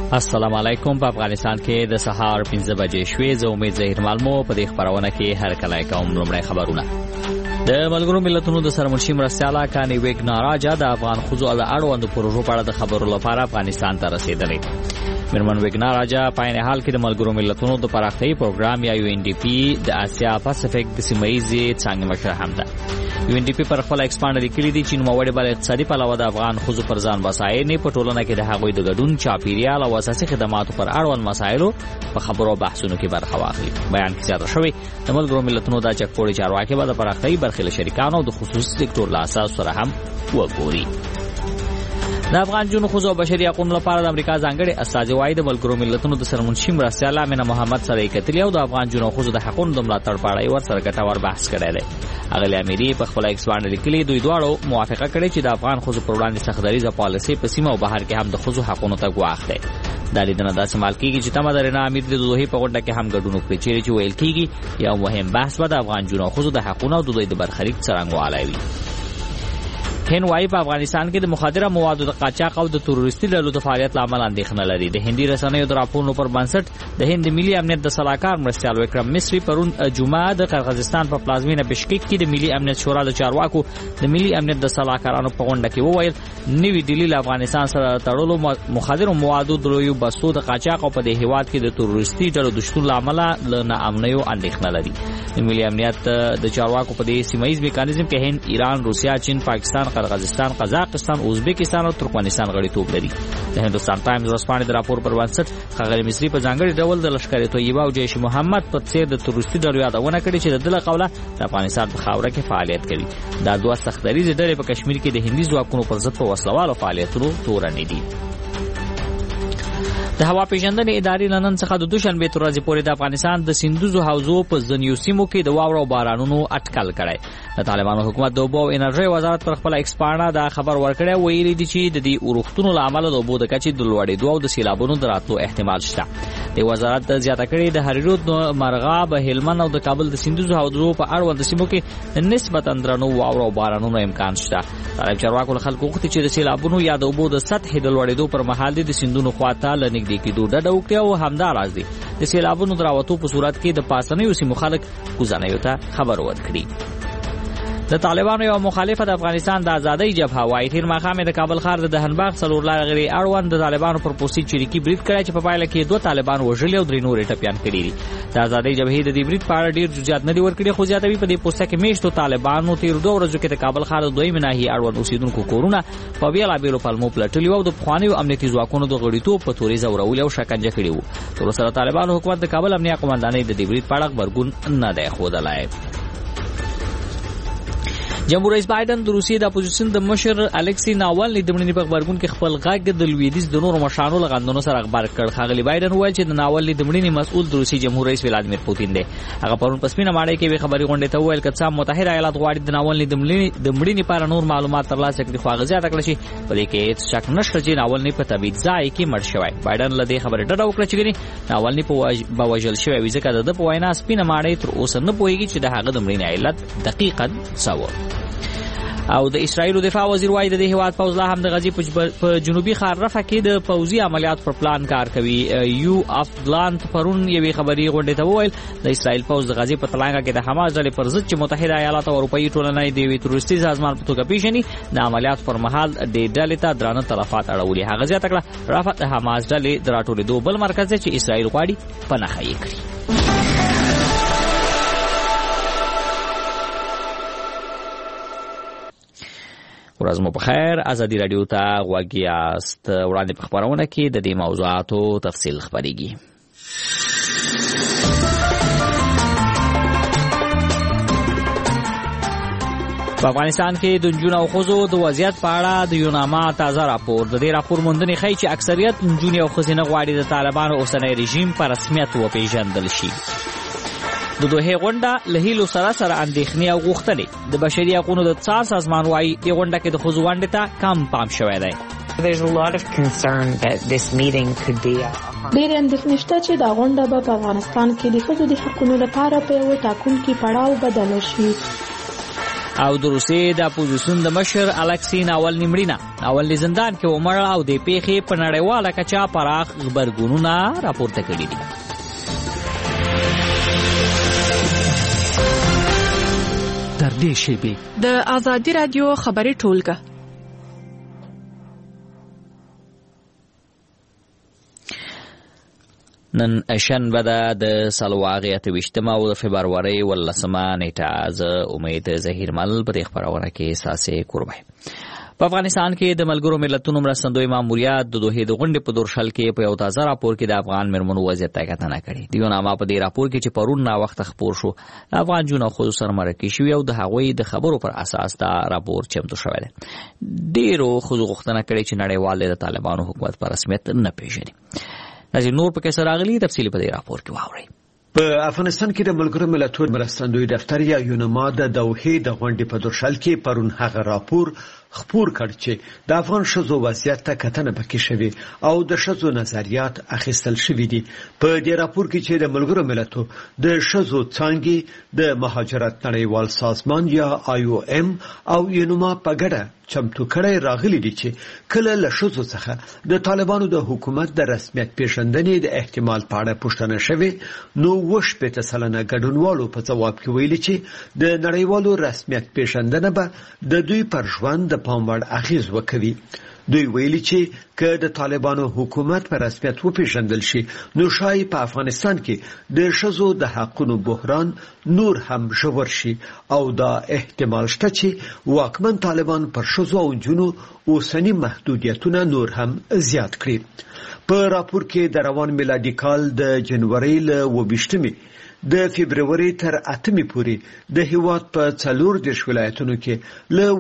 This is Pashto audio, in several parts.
السلام علیکم. په افغانستان کې د سهار 15 بجې شوې. زه امید ظهیر مالمو په دې خبرونه کې هر کله کوم لومړی خبرونه. د ملګرو ملتونو د سرمنشي مرستیاله کانی ویګنا راجا د افغان خزو له اړوند پروژو په اړه د خبرو لپاره افغانستان ته رسیدلې. میرمن ویګنا راجا په عین حال کې د ملګرو ملتونو د پراختیايي پروګرام یا UNDP د آسیا پاسفیک د سیمایي څنګه مشر هم ده. UNDP پر خپل ایکسپاند لیکلي دي چې نوموړي بل اقتصادي پلوه د افغان خزو پر ځان بساینې په ټولنه کې د هغوی د ګډون چاپیریال او اساسي خدماتو پر اړوند مسایلو په خبرو بحثونو کې برخه واخلي. بیان کې زیاته شوی د ملګرو ملتونو د چکپوري چارواکي به د پراختیايي برخې له شریکانو او د خصوصي سکتور له اساس سره هم وګوري. د افغان جنو خزو بشري حقوقو لپاره د امریکا ځانګړي استازي وايي د ملګرو ملتونو د سرمنشي مرستیاله امینه محمد سره کتلی او د افغان جنو خزو د حقوقو د ملاتړ په اړه ورسره ګټور بحث کړی دی. اغلی اميري په خپل ایکسپاند لیکلي دوی دواړو موافقه کړې چې د افغان خزو پر وړاندې سختدریزه پالیسي په سیمه او بهر کې هم د خزو حقوقو ته ګواښ دی. د لیدنه داسې مال کېږي چې تمه درنه امیر د دوی په غونډه کې هم ګډون وکړي چې ویل کېږي یو مهم بحث به د افغان جنو خزو د حقوقو او د دوی د برخلیک څرنګوالی وي. هند وايي په افغانستان کې د مخدره موادو د قاچاق او د تروریستي ډلو د فعالیت لامل اندېښنه لري. د هندي رسنیو د راپورونو پر بنسټ د هند ملي امنیت د صلاحکار مرستیال وکرم مصری پرون جمعه د قرغیزستان په پلازمینه بشکیک کې د ملي امنیت شورا د چارواکو د ملي امنیت د صلاحکارانو په غونډه کې وویل نوې دلیل افغانستان سره تړلو مخدره موادو د لویو بسو د قاچاق او په دې هیواد کې د تروریستي ډلو د شتون لامل له ناامنیو اندېښنه لري. د ملي امنیت د چارواکو په دې سیمایي میکانیزم کې هند، ایران، روسیا، چین، پاکستان، قرغیزستان، قزاقستان، ازبکستان او ترکمنستان غړیتوب لري. د هندوستان ټایمز ورځپاڼې د راپور پر بنسټ ښاغلي مصری په ځانګړي ډول د لشکر طیبه او جیش محمد په څیر د تروریستي ډلو یادونه کړې چې د دله قوله د افغانستان په خاوره کې فعالیت کوي. دا دوه سختدریزې ډلې په کشمیر کې د هندي ځواکونو پر ضد په وسلوالو فعالیتونو تورنې دي. د هوا پیژندنې ادارې نن څخه د دوشنبه تر ورځې پورې د افغانستان د سیندوزو حوزو په ځینو سیمو کې د واورو او بارانونو اټکل کړی. د طالبانو حکومت د اوبو او انرژۍ وزارت پر خپل ایکسپاند دا خبر ورکړی ویلي دي چې د دې اورښتونو له امله د اوبو د کچې د لوړېدو او د سیلابونو د راتلو احتمال شته. د وزارت زیاته کړې د هریرود، مرغاب، هلمند او د کابل د سیندوزو حوزو په اړوند سیمو کې نسبتا درنو واورو او بارانونو امکان شته. طالب چارواکو له خلکو غوښتي چې د سیلابونو یا د اوبو د سطح د لوړېدو پر مهال د سیندونو خواته لنګ د کېدو ډډه وکړي او همداراز دي د سیلابونو دراوتو په صورت کې د پاسنیو سیمو خلک کوزانیو ته خبر ورکړي. د طالبانو یو مخالفه د افغانستان د ازادۍ جبهه وايي تیر ماښام د کابل ښار د دهنباغ څلور لارې اړوند د طالبانو پر پوسټي چریکي برید کړی چې په پایله کې دوه طالبان وژلي او درې نور ټپیان کړي دي. د ازادۍ جبهې د دې برید په اړه ډیر جزئیات نه دي ورکړي، خو زیاتوي په دې پوسټه کې میشتو طالبانو تیر 2 ورځو کې د کابل ښار د دویمه ناحیې اړوند اوسیدونکو کورونه په بیلابیلو پلمو پلټلي او د پخوانیو امنیتي ځواکونو د غړیتوب په تورې ځورولي او شکنجه کړي وو. تر اوسه طالبانو حکومت د کابل امنیه قومندانۍ د دې برید په اړه خبرګون نه دی ښودلی. جمهور رئیس بایدن د روسیې د اپوزیشن د مشر الکسی ناوالني د مړینې په خبرګون کې خپل غږ د لویدیځ د نورو مشرانو له غندنو سره خبر کړ. ښاغلي بایدن وویل چې د ناوالني د مړینې مسؤل د روسیې جمهور رئیس ولادیمیر پوتین دی. هغه پرون په سپینه ماڼۍ کې خبري غونډې ته وویل که څه متحده ایالات غواړي د ناوالني د مړینې لپاره نور معلومات ترلاسه کړي، خو هغه زیاته کړه چې په دې کې هیڅ شک نشته چې ناوالني په طبيعي ځای کې مړ شوی. بایدن له دې خبرې ډډه وکړه چې ناوالني په وژل شوی وي، ځکه د په وینا سپینه ماڼۍ تر اوسه نه پوهیږي چې د هغه د مړینې علت دقیقاً څه و. او د اسرایل دفاع وزیر وايي د دې هیواد پوځ لا هم د غزي په جنوبي ښار رفح کې د پوځي عملیات پر پلان کار کوي. یو اف بلانت پرون یوې خبري غونډې ته وویل د اسرایل پوځ د غزي په تلانګه کې د حماس ډلې پر ضد چې متحده ایالات او اروپאי ټولنه د وی تروریستي سازمان په توګه پیژني د عملیات پر مهال د ډلې ته درانه تلفات اړولي. هغه زیاته کړه رفح د حماس ډلې د راټولېدو بل مرکز دی چې اسرایل غواړي پناه یې کړي. ورځ مو په خیر. ازادي رادیو ته غوږ یاست. وړاندې په خبرونه کې د دې موضوعاتو تفصیل خبرېږي. په افغانستان کې د نجونو او ښځو د وضعیت په اړه د یوناما تازه راپور. د دې راپور موندنې ښیي چې اکثریت نجونې او ښځې نه غواړي د طالبانو اوسنی رژیم په رسمیت وپېژندل شي. د دوه غونډه له هیلو سره اندېښنې او غوښتنې د بشري حقوقو د څار سازمان وايي د غونډه کې د ښځو ونډې ته کم پام شوی دی. There's a lot of concern that this meeting could be ډېر اندېښنې شته چې دا غونډه به په افغانستان کې د ښځو د حقوقو لپاره په یو ټاکونکي پړاو بدله شي. او د روسیې د اپوزیسیون د مشر الکسی ناولني مړینه. ناولني زندان کې ومړ او د پیښې په نړیواله کچه پراخ غبرګونونه راپورته کړي دي. تر دې شیبې د ازادي رادیو خبري ټولګه. نن شنبه ده د سلواغې 28 او د فبرورۍ 18 نیټه. زه امید ظهیرمل په دې خبرونه کې ساسې قربای. په افغانستان کې د ملګرو ملتونو مرستندوی ماموریت د دوحې د غونډې په دورشل کې په یو تازه راپور کې د افغان مېرمنو وضعیت ته کتنه کړې. د یوناما په دې راپور کې چې پرون نا وخت خبر شو د افغان جنونو خود سره مرکه شوی او د هغوی د خبرو پر اساس دا راپور چمتو شوی دی. ډیرو خود غوښتنه کړې چې نړیوال د طالبانو حکومت په رسمیت نه پیژني. نظیر نور په کیسه راغلی تفصیلی په دې راپور کې واورئ. په افغانستان کې د ملګرو ملتونو مرستندوی دفتر یا یوناما د دوحې د غونډې په دورشل کې پرون هغه راپور خپور کړ چې د افغان ښځو وضعیت ته کتنه پکې شوی او د ښځو نظریات اخیستل شوی دي. په دې راپور کې چې د ملګرو ملتونو د ښځو څانګې د مهاجرت نړیوال سازمان یا IOM او یوناما په ګډه چمتو کړی راغلي دي چې کله له ښځو څخه د طالبانو د حکومت د رسمیت پیژندنې د احتمال په اړه پوښتنه شوې، نو 80% ګډونوالو په ځواب کې ویلي چې د نړیوالو رسمیت پیژندنه به د دوی پر ژوند د پام وړ اغیز وکوي. دوی ویلي چې که د طالبانو حکومت په رسمیت وپیژندل شي نو شاید په افغانستان کې د ښځو د حقونو بحران نور هم ژور شي او دا احتمال شته چې واکمن طالبان پر ښځو او نجونو اوسني محدودیتونه نور هم زیات کړي. په راپور کې د روان میلادي کال د جنوري له 28 د فبرवरी تر 8 پورې د هیواد په 14 ولایتونو کې له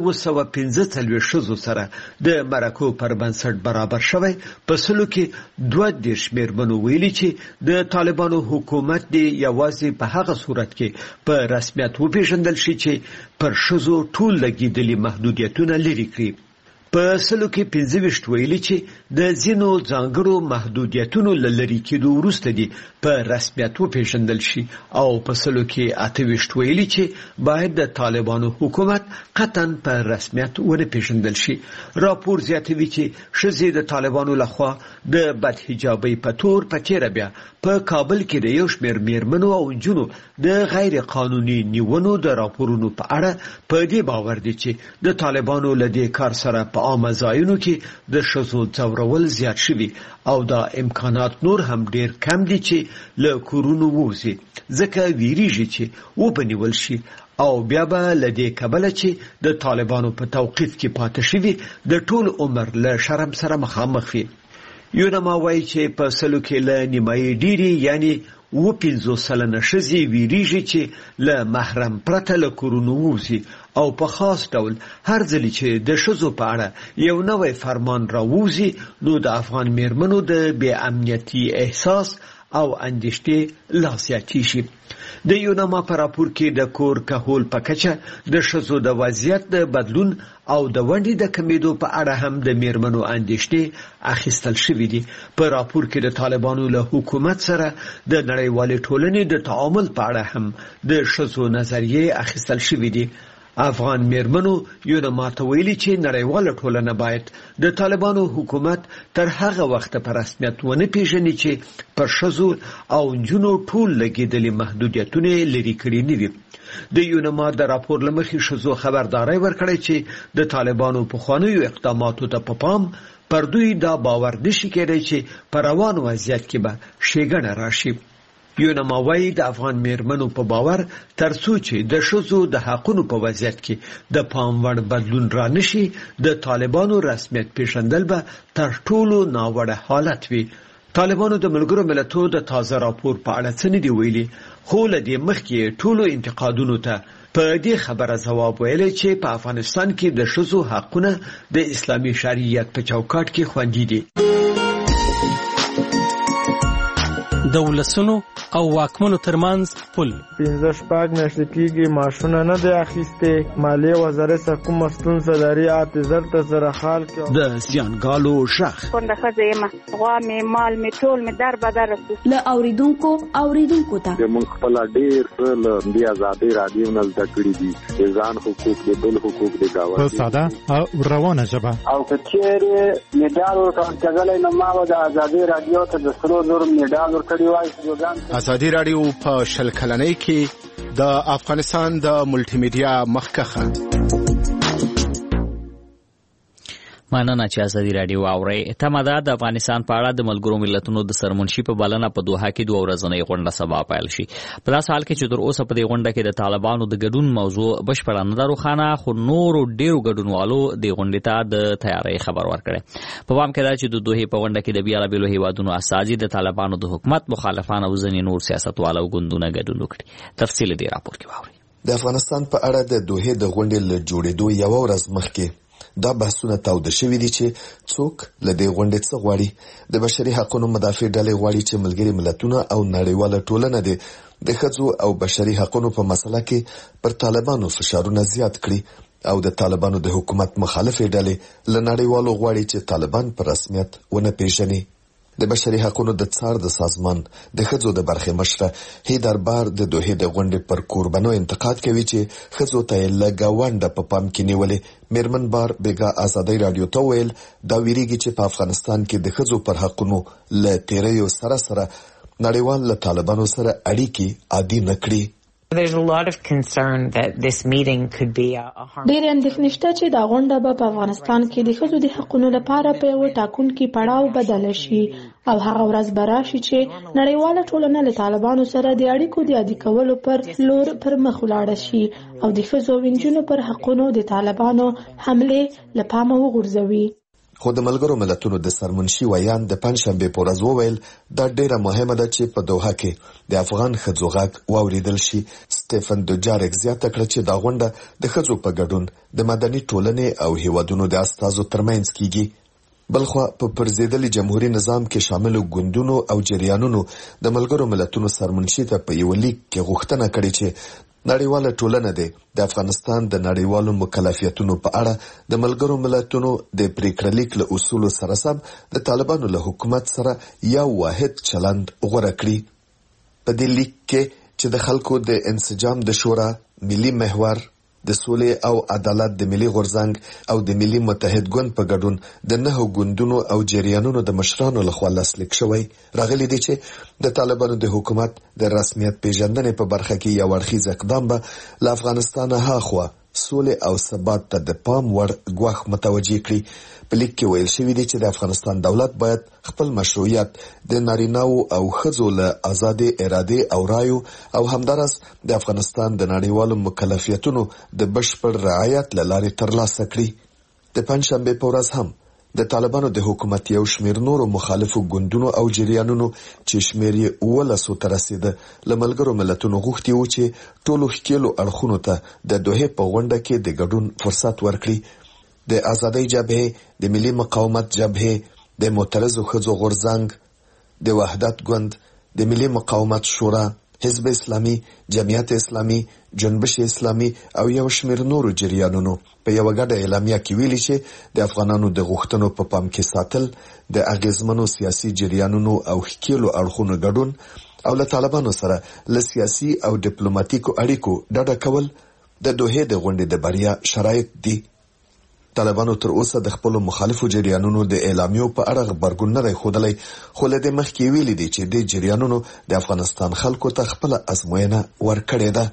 215 ښځو سره د مرکو پر بنسټ برابر شوی. په سلو کې 22 مېرمنو ویلي چې د طالبانو حکومت دی یوازې په هغه صورت کې په رسمیت وپیژندل شي چې پر ښځو ټول لګیدلي محدودیتونه لري کړي. په سلو کې 25 ویلي چې د ځینو ځانګړو محدودیتونو لری کېدو وروسته دي په رسمیت وپیژندل شي او په سلو کې 28 ویلي چې باید د طالبانو حکومت قطعا په رسمیت ونه پیژندل شي. راپور زیاتوي چې ښځې د طالبانو لخوا د بدحجابۍ په تور په تیره بیا په کابل کې د یو شمېر مېرمنو او نجونو د غیر قانوني نیونو د راپورونو په اړه په دې باور دي چې د طالبانو له دې کار سره په عامه ځایونو کې د ښځو ځورول زیات شوي او دا امکانات نور هم ډیر کم دي چې له کورونو ووځي، ځکه ویریږي چې وبنیول شي او بیا به له دې کبله چې د طالبانو په توقیف کې پاتې شوي د ټول عمر له شرم سره مخامخ وي. یوناما وایي چې په سلو کې له نیمایي ډیري یعنی 50% ښځې ویریږي چې له محرم پرته له کورونو ووځي او په خاص ډول هر ځل چې د ښځو په اړه یو نوی فرمان راووځي نو د افغان مېرمنو د بې امنیتي احساس او اندېښنې لا زیاتېږي. د یوناما په راپور کې د کور کهول په کچه د ښځو د وضعیت د بدلون او د ونډې د کمیدو په اړه هم د مېرمنو اندېښنې اخیستل شوي دي. په راپور کې د طالبانو له حکومت سره د نړیوالې ټولنې د تعامل په اړه هم د ښځو نظریې اخیستل شوي دي. افغان مېرمنو یوناما ته ویلي چې نړیواله ټولنه باید د طالبانو حکومت تر هغه وخته په رسمیت ونه پیژني چې پر ښځو او نجونو ټول لګېدلي محدودیتونه لرې کړي نه وي. د یوناما د راپور له مخې ښځو خبرداری ورکړی چې د طالبانو پخوانیو اقداماتو ته په پام پر دوی دا باور نشي کېدی چې په روان وضعیت کې به ښېګڼه راشي. یوناما وایي د افغان مېرمنو په باور ترڅو چې د ښځو د حقونو په وضعیت کې د پام وړ بدلون را نشي د طالبانو رسمیت پیژندل به تر ټولو ناوړه حالت وي. طالبانو د ملګرو ملتونو د تازه راپور په اړه څه نه دي ویلي، خو له دې مخکې ټولو انتقادونو ته په دې خبره ځواب ویلی چې په افغانستان کې د ښځو حقونه د اسلامي شریعت په چوکاټ کې خوندي دي. د ولسونو او واکمنو ترمنځ پل. 15 میاشتې کېږي معاشونه نه دی اخیستې. مالیې وزارت سره کومه ستونزه لري اعتذار ته سره حال کې. د زیانګالو شخ کونډه ښځه یم، غوا مې مال مې ټول مې در بدر له اوریدونکو ته موږ خپل ډېر څه له دې ازادۍ راډیو نه زده کړي دي، د ځان حقوق د بل حقوق د گاونډي په ساده او روانه ژبه. او که چیرې میډال ورکړل نو ما د ازادۍ راډیو ته د 300 میډال ورکړی وای. ازادۍ راډیو په 10 کلنۍ کې د افغانستان د ملټي میډیا مخکخه. مننه چې ازادي راډیو اورئ. تماده د افغانستان په اړه د ملګرو ملتونو د سرمنشي په بلنه په دوحه کې 2 ورځنۍ غونډه سبا پیل شي. په داسې حال کې چې تر اوسه په دې غونډه کې د طالبانو د ګډون موضوع بشپړه نه ده روښانه، خو نورو ډیرو ګډونوالو د غونډې ته د تیاری خبر ورکړی. په پام کې ده چې د دوحې په غونډه کې د بیلابیلو هیوادونو استازي د طالبانو د حکومت مخالفان او ځینې نور سیاستوالو ګوندونه ګډون وکړي. تفصیل دې راپور کې واورئ. د افغانستان په اړه د دوحې د غونډې له جوړېدو یو ورځ مخکې دا بحثونه تاوده شوي دي چې څوک له دې غونډې څخه غواړي. د بشري حقوقو مدافع ډلې غواړي چې ملګري ملتونه او نړیواله ټولنه د ښځو او بشري حقوقو په مسله کې پر طالبانو فشارونه زیات کړي او د طالبانو د حکومت مخالفې ډلې له نړیوالو غواړي چې طالبان په رسمیت ونه پیژني. د بشري حقوقو د څار د سازمان د ښځو د برخې مشره هیدر بار د دوحې د غونډې پر کوربنو انتقاد کوي چې ښځو ته یې له ګاونډه په پام کې نیولې. میرمن بار بیګا ازادۍ راډیو ته ویل دا ویریږي چې په افغانستان کې د ښځو پر حقونو له تیریو سره نړیوال له طالبانو سره اړیکې عادي نه کړي. There's a lot of concern that this meeting could be a harm. ډېر اندېښنې شته چې دا غونډه به په افغانستان کې د ښځو د حقوقو لپاره په یو ټاکونکي پړاو بدل شي او هغه ورځ به راشي چې نړیواله ټولنه له طالبانو سره د اړیکو د عادي کولو پر لور پر مخ ولاړه شي او د ښځو او نجونو پر حقونو د طالبانو حمله له پامه وغورځوي. خو د ملګرو ملتونو د سرمنشي ویان د پنځشنبه په ورځ وویل دا ډیره مهمه ده چې په دوحه کې د افغان ښځو غږ واوریدل شي. سټيفن دوجارک زیاته کړه چې دا غونډه د ښځو په ګډون د مدني ټولنې او هیوادونو د استازو ترمنځ کیږي. بلخو په پرزیدلي جمهوریت نظام کې شامل ګوندونو او جریانونو د ملګرو ملتونو سرمنشي ته په یو لیک کې غوښتنه کړې چې نړیواله ټولنه د افغانستان د نړیوالو مکلفیتونو په اړه د ملګرو ملتونو د پریکړه لیک له اصولو سره سم د طالبانو له حکومت سره یو واحد چلند غوره کړي. په دې لیک کې چې د خلکو د انسجام د شورا ملي محور د سولې او عدالت د ملي غورځنګ او د ملي متحد ګوند په ګډون د 9 ګوندونو او جریانونو د مشرانو لخوا لاسلیک شوی راغلی دی چې د طالبانو د حکومت د رسمیت پیژندنې په برخه کې یو اړخیز اقدام به له افغانستانه هاخوا سولې او ثبات ته د پام وړ ګواښ متوجه کړي. په لیک کې ویل شوی دی چې د افغانستان دولت باید خپل مشروعیت د نارینه‌و او ښځو له آزادې ارادې او رایو او همدارس د افغانستان د نړیوالو مکلفیتونو د بشپړ رعایت له لارې ترلاسه کړي. د پنځشنبه په ورځ هم د طالبانو د حکومت یو شمیر نورو مخالفو ګوندونو او جریانونو چې شمیر یې 19 ته رسیده له ملګرو ملتونو غوښتي وو چې ټولو ښکېلو اړخونو ته د دوحې په غونډه کې د ګډون فرصت ورکړي. د آزادۍ جبهې، د ملي مقاومت جبهې، د معترضو ښځو غورځنګ، د وحدت ګوند، د ملي مقاومت شورا، حزب اسلامي، جمعیت اسلامي، جنبش اسلامي او یو شمیر نورو جریانونو په یو غډه اعلامیه کې ویلي چې د افغانانو د غوښتنو په پام کې ساتل، د اغیزمنو سیاسي جریانونو او ښکېلو اړخونو ګډون او له طالبانو سره له سیاسي او ډیپلوماټیکو اړیکو ډډه کول د دوحې د غونډې د بریا شرایط دي. طالبانو تر اوسه د خپل مخالفو جریانونو د اعلامیو په اړه خبرګون نه ښودلی، خو له دې مخکې ویلي دي چې د جریانونو د افغانستان خلکو ته خپل ازموینه ورکړې ده.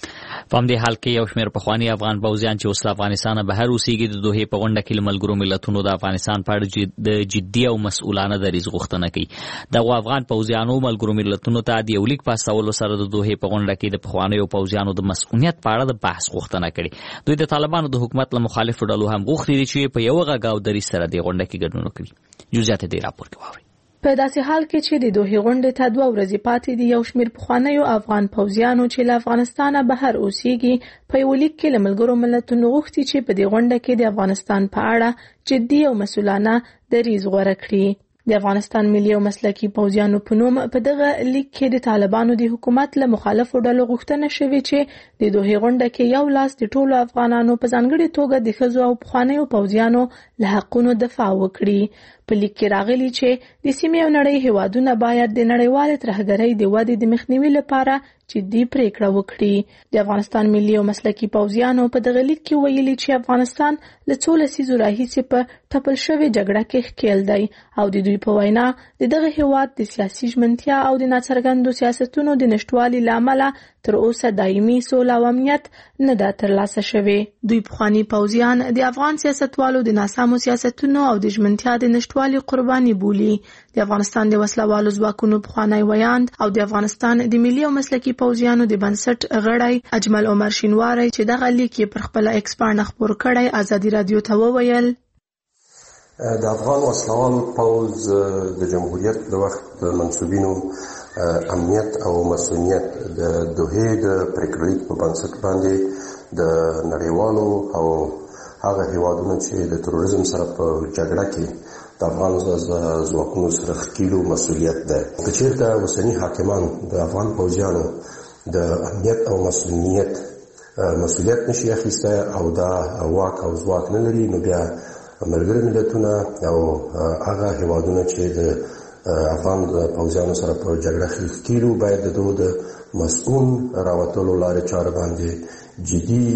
په همدې حال کې یو شمېر پخواني افغان پوځیان چې اوس له افغانستانه بهر اوسېږي د دوحې په غونډه کې له ملګرو ملتونو د افغانستان په اړه د جدي او مسؤلانه دریځ غوښتنه کوي. دغو افغان پوځیانو ملګرو ملتونو ته د یو لیک په استولو سره د دوحې په غونډه کې د پخوانیو پوځیانو د مسؤلیت په اړه د بحث غوښتنه کړې. دوی د طالبانو د حکومت له مخالفو ډلو هم غوښتي دي چې په یو غږ او دریځ سره د غونډه کې ګډون وکړي. جزئیات دې راپور کې واورئ. په داسې حال کې چې د دوحې غونډې ته 2 ورځې پاتې دي، یو شمېر پخوانیو افغان پوځیانو چې له افغانستانه بهر اوسېږي په یو لیک کې له ملګرو ملتونو غوښتي چې په دې غونډه کې د افغانستان په اړه جدي او مسؤلانه دریځ غوره کړي. د افغانستان ملي او مسلکي پوځیانو په نوم په دغه لیک کې د طالبانو د حکومت له مخالفو ډلو غوښتنه شوې چې د دوه غونډه کې یو لاس د ټولو افغانانو په ځانګړي توګه د ښځو او پخوانیو پوځیانو له حقونو دفاع وکړي. په لیک کې راغلي چې د سیمې او نړۍ هیوادونه باید د نړیوال ترهګرۍ د ودې د مخنیوي لپاره جدي پریکړه وکړي. د افغانستان ملي او مسلکي پوځیانو په دغه لیک کې ویلي چې افغانستان له څو لسیزو راهیسې په ټپل شوې جګړه کې ښکېل دی او د دوی په وینا د دغه هیواد د سیاسي ژمنتیا او د ناڅرګندو سیاستونو د نشټوالي له امله تر اوسه دایمي سوله او امنیت نه ده ترلاسه شوې. دوی پخواني پوځیان د افغان سیاستوالو د ناسمو سیاستونو او د ژمنتیا د نشټوالي قرباني بولي. د افغانستان د وسلوالو ځواکونو پخوانی ویاند او د افغانستان د ملي او مسلکي پوځیانو د بنسټ غړی اجمل عمر شینواری چې دغه لیک پر خپل ایکس باندې خبر کړی ازادي رادیو ته وویل د افغان وسلوالو پوځ د جمهوریت د وخت منسوبینو امنیت او مسؤلیت د دوه د پریکړې په بنسټ باندې د نړیوالو او هغه هیوادونو چې د تروریزم سره په جګړه کې د افغان ځواکونو سره ښکېلو مسؤلیت ده. که چېرته اوسني حاکمان د افغان پوځیانو د امنیت او مسؤلیت نشي اخیستی او دا واک او ځواک نه لري، نو بیا ملګري ملتونه او هغه هیوادونه چې د افغان پوځیانو سره په جګړه کې ښکېلو باید د دوی د مسؤل راوتلو لارې چارې باندې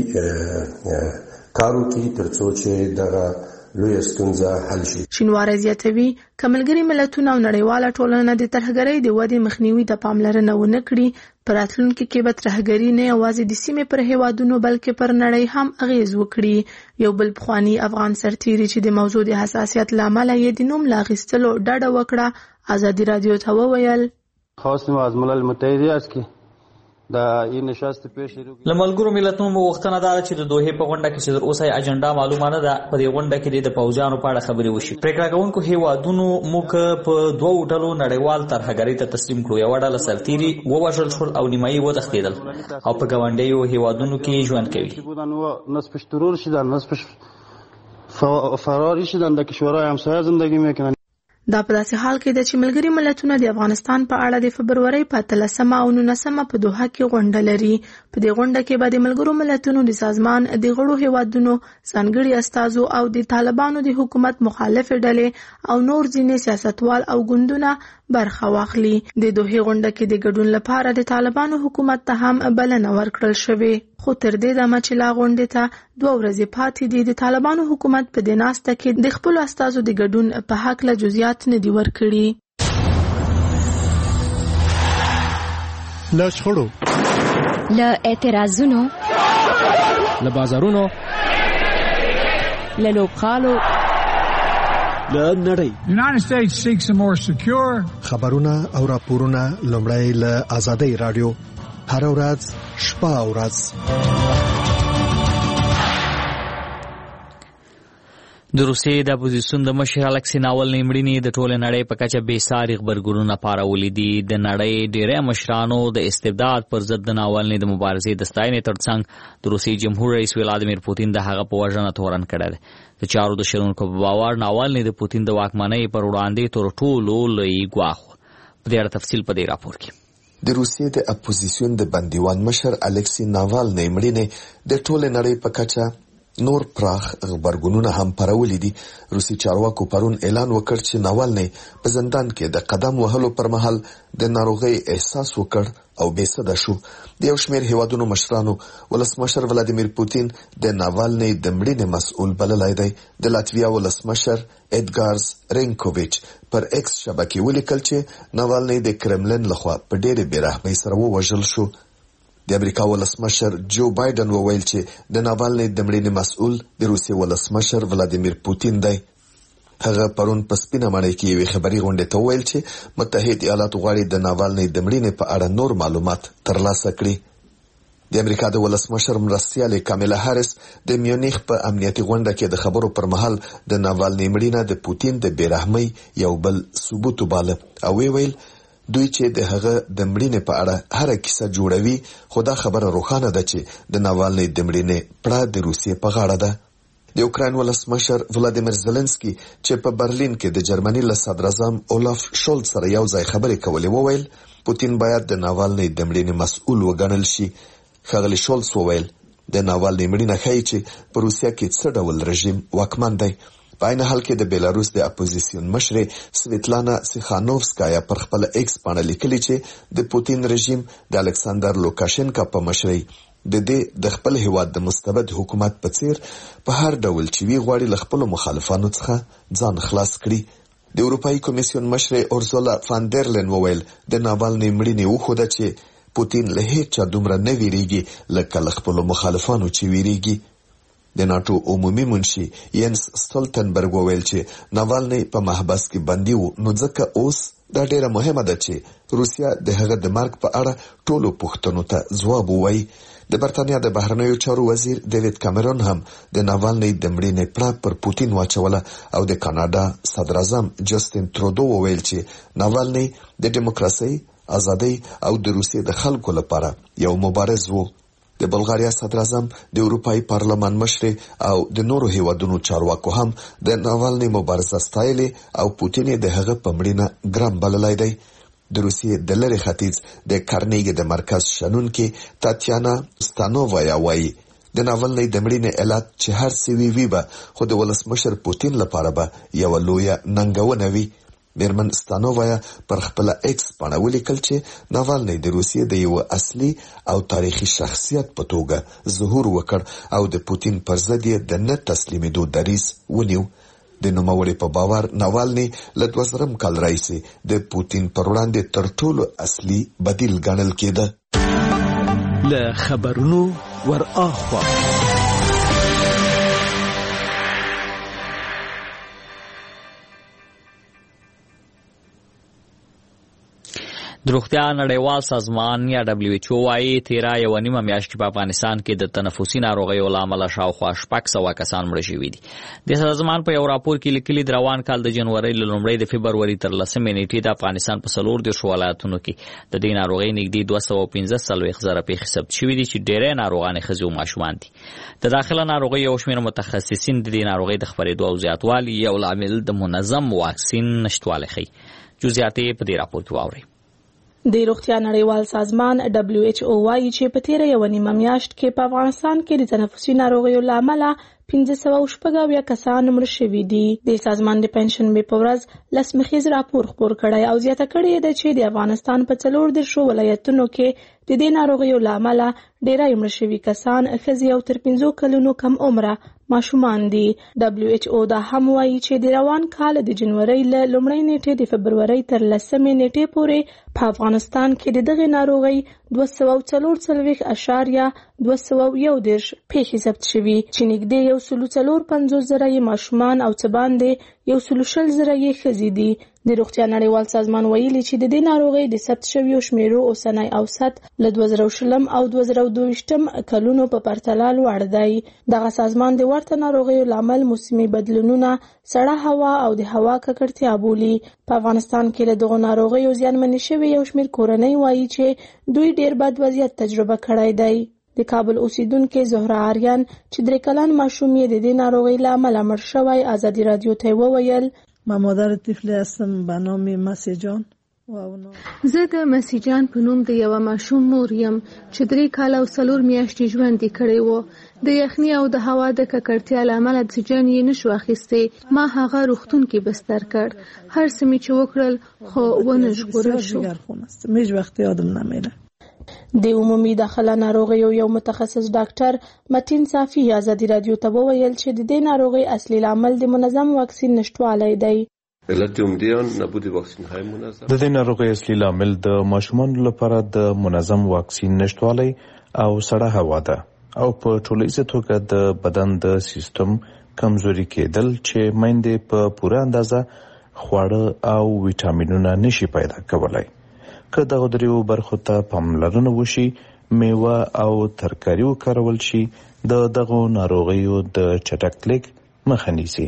جدي کار وکړي تر څو چې دغه لویه ستونزه حل شي. شینواری زیاتوي که ملګري ملتونه او نړیواله ټولنه د ترهګرۍ د ودې مخنیوي ته پاملرنه ونه کړي، په راتلونکي کې به ترهګري نه یوازې د سیمې پر هیوادونو بلکې پر نړۍ هم اغیز وکړي. یو بل پخوانی افغان سرتیری چې د موضوع د حساسیت له امله یې د نوم له اخیستلو ډډه وکړه ازادي رادیو ته وویل خواستیم از ملل متحده است که له ملګرو ملتونو غوښتنه ده چې د دوحې په غونډه کې چې تر اوسه اجنډا معلومه نه ده، په دې غونډه کې د پوځیانو په اړه خبرې وشي. پریکړه کوونکو هیوادونو موږ په دوه ډلو نړیوال ترهګرۍ ته تسلیم کړو. یوه ډله سرتیري ووژل شول او نیمایي وتښتېدل او په ګاونډیو هیوادونو کې ژوند کوي. نصفش ترور شدن، نصفش فراری شدن، در کشورهای همسایه زندگی میکنن. دا په داسې حال کې ده چې ملګري ملتونه د افغانستان په اړه د فبرورۍ په 13 او 19 په دوحه کې غونډه لري. په دې غونډه کې به د ملګرو ملتونو د سازمان د غړو هیوادونو ځانګړي استازو او د طالبانو د حکومت مخالف ډلې او نور ځینې سیاستوال او ګوندونه برخه واخلي. د دوحې غونډه کې د ګډون لپاره د طالبانو حکومت ته هم بلنه ورکړل شوې، خو تر دې دمه چې لا غونډې ته 2 ورځې پاتې دي، د طالبانو حکومت په دې ناسته کې د خپلو استازو د ګډون په هکله جزئیات نه دي ورکړي. له شخړو، له اعتراضونو، له بازارونو، له لوبغالو، له نړۍ United States seeks a more secure خبرونه او راپورونه لومړی له آزادۍ رادیو هر ورځ شپه او ورځ. د روسیې د اپوزیسیون د مشر الکسی ناولني مړینې د ټوله نړۍ په کچه بې ساري غبرګونونه پارولي دي. د نړۍ ډېری مشرانو د استبداد پر ضد د ناولني د مبارزې د ستاینې ترڅنګ د روسیې جمهور رئیس ولادیمیر پوتین د هغه په وژنه تورن کړی دی. د چارو د شنونکو په باور ناولني د پوتین د واکمنۍ پر وړاندې تر ټولو لوی ګواښ و. په دې اړه تفصیل په دې راپور کې. د روسیې د اپوزیسیون د بندیوان مشر الکسی ناولني مړینې د ټوله نړۍ په کچه نور پراخ غبرګونونه هم پرولي دي. روسي چارواکو پرون اعلان وکړ چې ناولني په زندان کې د قدم وهلو پر مهال د ناروغۍ احساس وکړ او بېسده شو. د یو شمېر هیوادونو مشرانو ولسمشر ولادیمیر پوتین د ناولني د مړینې مسؤل بللی دی. د لاتویا ولسمشر اډګارز رینکوویچ پر ایکس شبکې ولیکل چې ناولني د کرملن لخوا په ډېرې بېرحمۍ سره ووژل شو. د امریکا ولسمشر جو بایدن وویل چې د ناولني د مړینې مسؤل د روسیې ولسمشر ولادیمیر پوتین دی. هغه پرون په سپینه ماڼۍ کې یوې خبري غونډې ته وویل چې متحد ایالات غواړي د ناولني د مړینې په اړه نور معلومات ترلاسه کړي. د امریکا د ولسمشر مرستیالې کاملا هاریس د میونخ په امنیتي غونډه کې د خبرو پر مهال د ناولني مړینه د پوتین د بېرحمۍ یو بل ثبوت وباله او ویل دوی چې د هغه د مړینې په اړه هر کیسه جوړوي، خو دا خبره روښانه ده چې د ناولني د مړینې پړه د روسیې په غاړه ده. د یوکرين ولسمشر ولادیمیر زيلنسکي چې په برلین کې د جرمني له صدر اعظم اولاف شولز سره یو ځای خبرې کولې وویل پوتین باید د ناوالني د مړینې مسؤل وګڼل شي. ښاغلي شولز وویل د ناوالني مړینه ښیي چې په روسیا کې څه ډول رژیم واکمن دی. په عین حال کې د بیلاروس د اپوزیسیون مشرې سویتلانا سیخانوفسکایا پر خپل ایکس باندې لیکلي چې د پوتین رژیم د الکساندر لوکاشنکا په مشرۍ د دې د خپل هیواد د مستبد حکومت په څیر په هر ډول چې وی غواړي له خپل مخالفانو څخه ځان خلاص کړي. د اروپאי کمیسیون مشرې اورزولا فاندرلن وویل د ناوالني مړینې وښوده چې پوتین له هیڅ دومره نه ویریږي لکه له خپل مخالفانو چې ویریږي. د ناتو عمومي منشي ینس ستولتنبرګ وویل چې ناوالني په محبس کې بندي و نو ځکه اوس دا ډیره مهمه ده چې روسیا د هغه د مرګ په اړه ټولو پوښتنو ته ځواب ووایي. د برتانیا د بهرنیو چارو وزیر ډیوډ کامرون هم د ناوالني د مړینې پړه پر پوتین واچوله او د کاناډا صدر اعظم جسټین ترودو وویل چې ناوالني د دیموکراسي، ازادي او د روسیې د خلکو لپاره یو مبارز وو. د بلغاریا صدر اعظم د اروپאי پارلمان مشر او د نورو هیوادونو چارواکو هم د ناوالني مبارزه ستایلې او پوتین د هغه په مړینه ګرام بللی دی. د روسیې د لری ختیځ د کارنیګي د مرکز شنونکي تاتیانا ستانووایا وایي د ناوالني د مړینې علت چې هر څه وی به خو د ولسمشر پوتین لپاره به یو لویه ننګونه وي. میرمن ستانووایا پر خپل ایکس باندې ولیکل چې ناوالني د روسیې د یو اصلي او تاریخي شخصیت په توګه ظهور وکړ او د پوتین پر ضد د نه تسلیمېدو دریځ ونیو. د نوموړي په باور ناوالني له 2000 کال راهیسې د پوتین پر وړاندې تر ټولو اصلي بدیل ګڼل کېده. له خبرونو ور اخوا د روغتیا نړیوال سازمان یا WHO وايي 13.5 میاشتې په افغانستان کې د تنفسي ناروغیو له امله شاوخوا 600 کسان مړه شوي دي. د سازمان په یو راپور کې لیکلي د روان کال د جنوري له لومړۍ د فبروري تر 10 نیټې د افغانستان په 14 ولایتونو کې د دې ناروغۍ نږدې 215,000 پیښې ثبت شوي دي چې ډېری ناروغان ښځې او ماشومان دي. د داخله ناروغۍ یو شمېر متخصصین د دې ناروغۍ د خپرېدو او زیاتوالي یو لامل د منظم واکسین نشتوالی ښيي. جزئیات په دې راپور کې واورئ. د روغتیا نړیوال سازمان WHO وايي چې په 13.5 میاشت کې په افغانستان کې د تنفسي ناروغیو له امله 1560 کسان مړه شوي دي. د سازمان د پنځشنبې په ورځ لسمخیز راپور خپور کړی او زیاته کړې ده چې د افغانستان په 14 ولایتونو کې د دې ناروغیو له امله ډېری مړه شوي کسان ښځې او تر 15 کلونو کم عمره ماشومان دي. WHO دا هم وایي چې د روان کال د جنوري له لومړۍ نیټې د فبروري تر 10 نیټې پورې په افغانستان کې د دغه ناروغۍ 244.211 پیښې ثبت شوي چې نږدې 145,000 ماشومان او څه باندې 120,000 ښځې دي. د روغتیا نړیوال سازمان ویلي چې د دې ناروغۍ د ثبت شویو شمیرو اوسنی اوسط له 2020 او 2022 کلونو په پرتله لوړ دی. دغه سازمان د ورته ناروغیو لامل موسمي بدلونونه، سړه هوا او د هوا ککړتیا بولي. په افغانستان کې له دغو ناروغیو زیانمنې شوي یو شمېر کورنۍ وایي چې دوی ډېر بد وضعیت تجربه کړی دی. د کابل اوسیدونکې زهره آریان چې 3 کلن ماشوم یې د دې ناروغۍ له امله مړ شوی ازادي رادیو ته وویل ما مادر طفل هستم به نام مسیجان. زه د مسیجان په نوم د یو ماشوم مور یم چې 3 کال او 4 میاشتې ژوند کړی و. د یخني او د هوا د ککړتیا له امله اکسیجن یې نشو اخیستی. ما هغه روغتون کې بستر کړ. هر څه مې چې وکړل خو ونه ژغورل شو. هیچ وخت یادم نمیره. د عمومي داخله ناروغیو یو متخصص ډاکټر متین صافي ازادي رادیو ته وویل چې د دې ناروغۍ اصلي لامل د منظم واکسین نشټوالی دی. د دې ناروغۍ اصلي لامل د ماشومانو لپاره د منظم واکسین نشټوالی او سړه هوا ده او په ټولیزه توګه د بدن د سیستم کمزوري کېدل چې میندې په پوره اندازه خواړه او ویټامینونه نشي پیدا کولای. که دغه دریو برخو ته پاملرنه وشي، میوه او ترکاري وکارول شي، د دغو ناروغیو د چټکتلک مخه نیسي.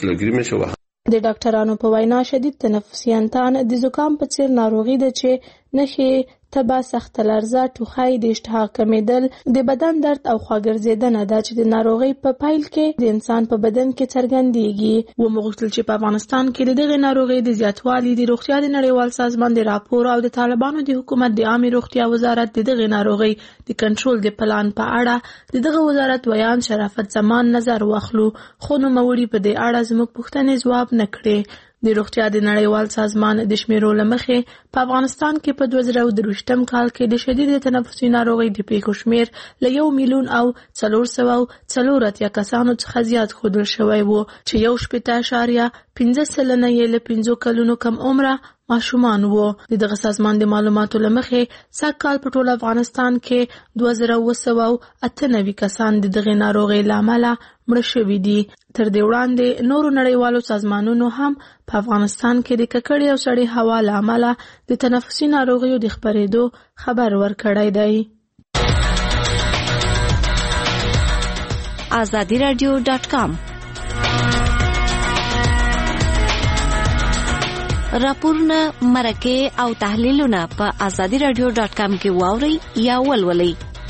د ډاکټرانو په وینا شدید تنفسي انتان د زکام په څیر ناروغي ده چې نښې تبه، سخته لرزه، ټوخی، د اشتها کمیدل، د بدن درد او خواګرځېدنه ده چې د ناروغۍ په پایل کې د انسان په بدن کې څرګندېږي. ومغوښتل چې په افغانستان کې د دغې ناروغۍ د زیاتوالي د روغتیا د نړیوال سازمان د راپور او د طالبانو د حکومت د عامې روغتیا وزارت د دغې ناروغۍ د کنټرول د پلان په اړه د دغه وزارت ویان شرافت زمان نظر واخلو، خو نوموړي په دې اړه زموږ پوښتنې ځواب نه کړې. د روغتیا د نړیوال سازمان د شمیرو له مخې په افغانستان کې په 2023 کال کې د شدید تنفسي ناروغۍ د پیښو شمیر له 1,484,000 کسانو څخه زیات ښودل شوی و چې 1.5% یې له 5 کلونو کم عمره ماشومان وو. دغه سازمان د معلوماتو له مخې سږ کال په ټول افغانستان کې 2,998 کسان د دغې ناروغۍ له امله مړه شوي دي. تر دې وړاندې نورو نړیوالو سازمانونو هم په افغانستان کې د ککړې او سړې هوا له امله د تنفسي ناروغیو د خپرېدو خبر ورکړی دی. azadiradio.com راپورونه، مرکې او تحلیلونه په azadiradio.com کې واورئ یا ولولئ.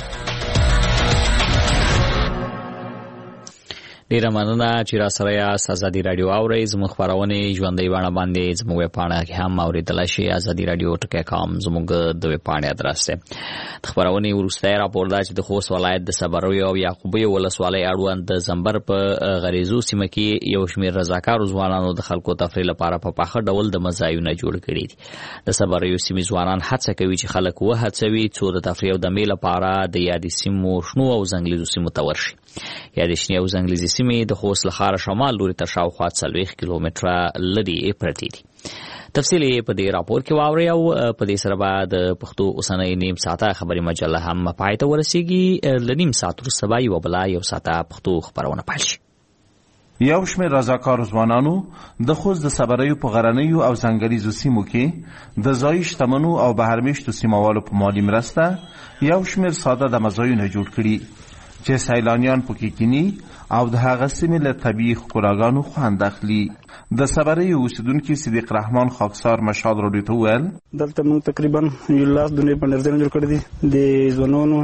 ډیره مننه چې را سره یاست. ازادي رادیو اورئ. زموږ خپرونې ژوندۍ بڼه باندې زموږ ویبپاڼه کې هم اوریدلای شئ. azadiradio.com زموږ د ویبپاڼې ادرس دی. د خپرونې وروستی راپور دا چې د خوست ولایت د صبرویو او یعقوبیو ولسوالۍ اړوند د زمبر په غریزو سیمه کې یو شمېر رضاکارو ځوانانو د خلکو تفریح لپاره په پاخه ډول د مځایونه جوړ کړي دي. د صبرویو سیمې ځوانان هڅه کوي چې خلک وهڅوي څو د تفریح او د میلې لپاره د یادې سیمو شنو او ځنګلیزو سیمو ته ورشي. یادې شنې او ځنګلیزې سیمې د خوست له ښاره شمال لوري ته شاوخوا 40 کیلومتره لرې پرتې دي. تفصیل یې په دې راپور کې واورئ او په دې سره به د پښتو اوسنۍ نیم ساعته خبري مجله هم پای ته ورسیږي. له نیم ساعت وروسته به یوه بله یو ساعته پښتو خپرونه پیل شي. یو شمېر رضاکارو ځوانانو د خوست د صبریو په غرنیو او ځنګلیزو سیمو کې د ځایي شتمنو او بهرمېشتو سیموالو په مالي مرسته یو شمېر ساده د مځایونه جوړ کړي چې سیلانیان پکې کینی او د هغه سیمې له طبیعي ښکلاګانو خوند اخلي. د صبریو اوسیدونکي صدیق رحمان خاکسار مشهاد راډیو ته وویل دلته موږ تقریبا یو لاس دونې بندرځایونه جوړ کړي دي د ځوانانو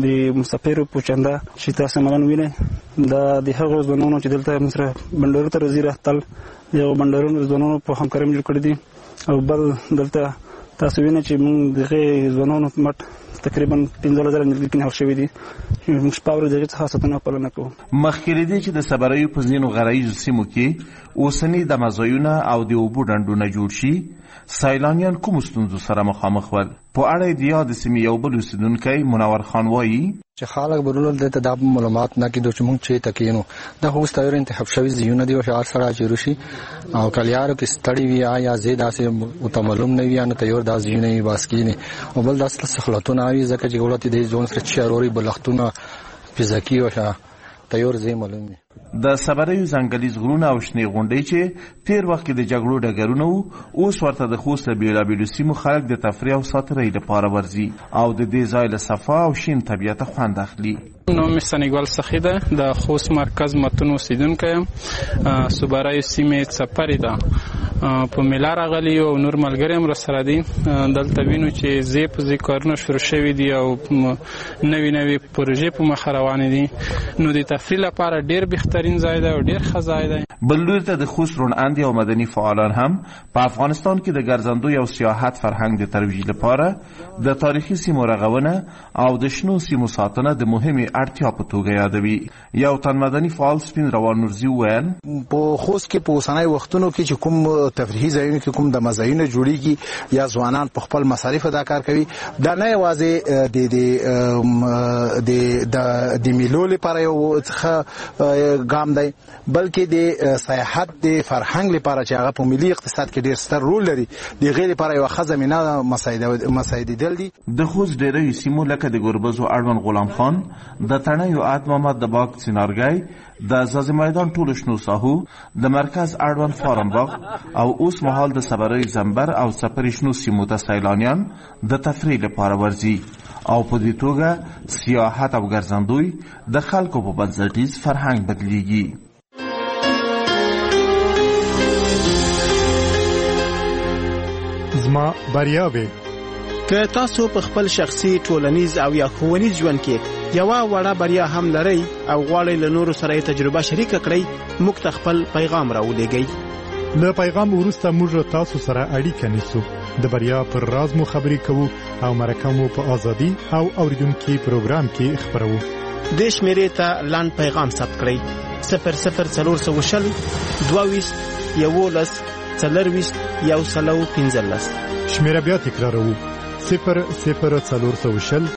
د مسافرو په چنده چې تاسو ملان وینئ. دا د هغو ځوانانو چې دلته موږ سره بندرونو ته راځي راتل یو بندرونو ځوانانو په همکارۍ جوړ کړي دي. او بل دلته تاسو وینئ چې موږ دغه ځوانانو مټ تقریبا 15,000 نږدې کې شوي دي. موږ شپه ورځ دغه څخه ساتنه پالنه کوو. مخکې دې چې د صبریو په ځینو غرایزو سیمو کې اوسني د مځایونه او د اوبو ډنډونه جوړ شي، سیلانیان کوم ستونزو سره مخامخ ول؟ په اړه د یاد سیمې یو بل اوسیدونکی منور خان وایي چې خلک برول د تداب معلومات نه کیدو چې موږ چې تکینو د خوست تایر انتخاب شوی زیونه دی او شهر سره چیروشي او کلیارو کې ستړي وي یا زید اسه متملم نه وي نه تیور د زیونه واسکینه او بل داس سخلتونه وي ځکه چې ګولتي د ځون سره چاروري بلختونه فزیکی او شه تیور زی معلوم دي. د صبریو ځنګلیز غرونه او شنې غونډۍ چې تیر وخت کې د جګړو ډګرونه وو اوس ورته د خوست بیلابیلو سیمو خلک د تفریح او ساتیرۍ لپاره ورځي او د دې ځای له صفا او شین طبیعت خوند اخلي. نوم مې سنیګل سخی ده، د خوست مرکز متون اوسیدونکی یم. صبریو سیمې څپرې ده په میله راغلي او نور ملګري هم راسره دي. دلته وینو چې ځای په ځای کارونه شروع شوي دي او نوې نوې پروژې په مخه روانې دي. نو د تفریح لپاره ډېر بهترین ځای دی او ډېر ښه ځای دی. بل لوري ته د خوست روڼاندې او مدني فعالان هم په افغانستان کې د ګرځندوی او سیاحت فرهنګ د ترویج لپاره د تاریخي سیمو رغونه او د شنو سیمو ساتنه د مهمې اړتیا په توګه یادوي. یو تن مدني فعال سپین روان نورزي وویل په خوست کې په اوسنۍ وختونو کې چې کوم تفریحي ځایونه کې کوم د مځایونه جوړیږي یا ځوانان په خپل مصارف ادا کار کوي، دا نه یوازې د میلو لپاره یو ګام دی بلکې د سیاحت د فرهنګ لپاره چې هغه په ملي اقتصاد کې ډیر ستر رول لري د غیر لپاره یو خزمینه مساعدېدل دي. د خوست ډیری سیمو لکه د ګربزو اړوند غلام خان، د تڼیو اد محمد د باغ سینارګی، د زازي میدان ټولو شنو ساحو، د مرکز اړوند فارم باغ او اوس مهال د صبریو زمبر او څپرې شنو سیمو ته سیلانیان د تفریح لپاره ورځي او په دې توګه سیاحت او ګرځندوی د خلکو په بنسټیز فرهنګ بدلیږي. زما بریاوې که تاسو په خپل شخصي ټولنیز او یا ښوونیز ژوند کې یوه وړه بریا هم لرئ او غواړئ له نورو سره یې تجربه شریکه کړئ، موږ ته خپل پیغام راولېږئ. له پیغام وروسته موږ تاسو سره اړیکه نیسو، د بریا پر راز مو خبرې کوو او مرکه مو په ازادي او اوریدونکي پروګرام کې خبرو. دې شمیرې ته لاند پیغام ثبت کړئ: 00420 22 11 40 115. شمیره بیا تکراروو: 00420